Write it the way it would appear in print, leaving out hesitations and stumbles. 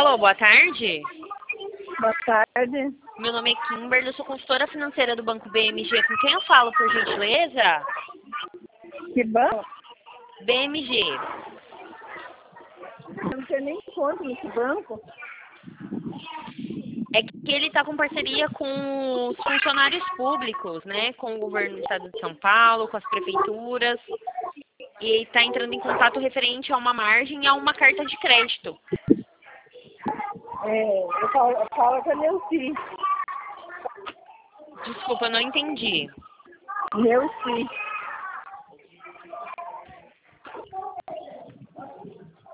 Alô, boa tarde. Boa tarde. Meu nome é Kimberly, eu sou consultora financeira do Banco BMG. Com quem eu falo, por gentileza? Que banco? BMG. Eu não tenho nem conta nesse banco. É que ele está com parceria com os funcionários públicos, né? Com o governo do estado de São Paulo, com as prefeituras. E está entrando em contato referente a uma margem e a uma carta de crédito. Eu falo com a Neuci. Desculpa, eu não entendi. Neuci.